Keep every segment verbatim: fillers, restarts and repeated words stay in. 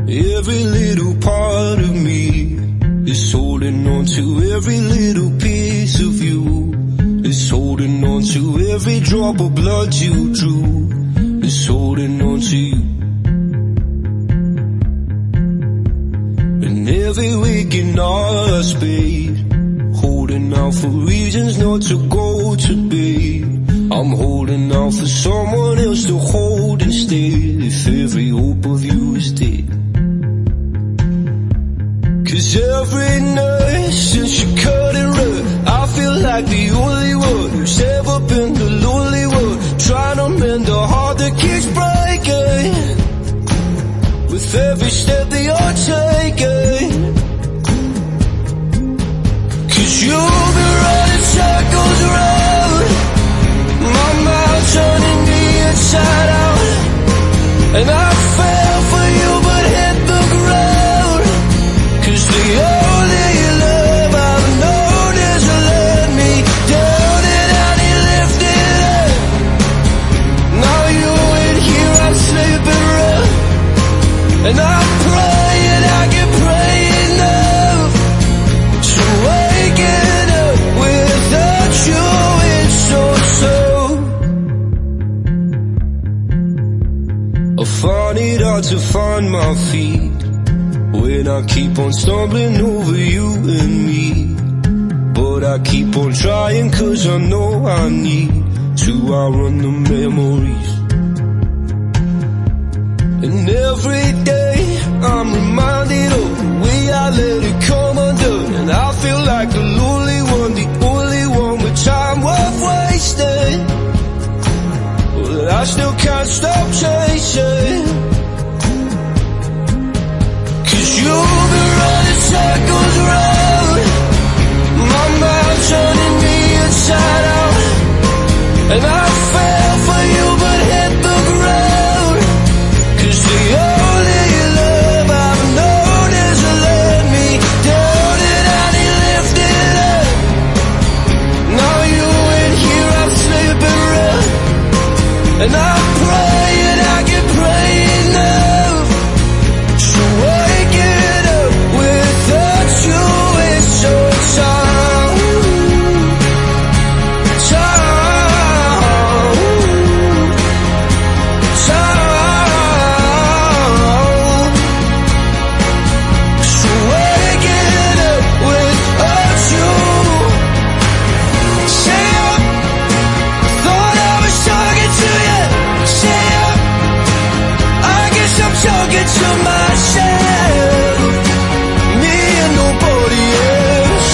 Every little part of me is holding on to every little piece of you. It's holding on to every drop of blood you drew. It's holding on to you. And every waking hour I spade, holding out for reasons not to go to bed. I'm holding out for someone else to hold instead, if every hope of you is dead. Cause every night since you cut it right, I feel like the only one who's ever been the lonely one, trying to mend a heart that keeps breaking with every step that you're taking. Cause you've been running circles around my mind, turning me inside out. And I fell for you but hit the ground. Cause the only love I've known is to let me down, and I need lifted up. Now you ain't here, I'm sleeping rough, and I'm praying I can pray enough. So waking up without you, it's so so. I find it hard to find my feet when I keep on stumbling over you and me. But I keep on trying cause I know I need to outrun the memories. And every day I'm reminded of the way I let it come undone. And I feel like the lonely one, the only one with time worth wasting. But I still can't stop chasing. Cause you've been running circles around my mind, turning me inside out. And I fell for you but hit the ground. Cause the only love I've known is to let me down, and I need lifted up. Now you ain't here, I'm sleeping rough, and I'm praying I can pray enough. So waking up without you is so tough. Talking to myself, me and nobody else.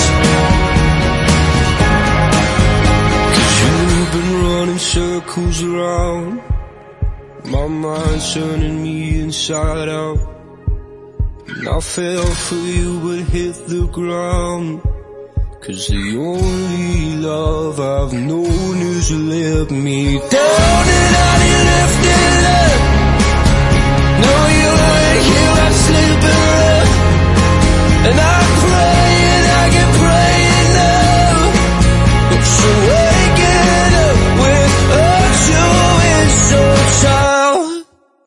Cause you've been running circles around my mind, turning me inside out. And I fell for you but hit the ground. Cause the only love I've known is to let me down, and I need lifted up. No, you ain't here, I'm sleeping.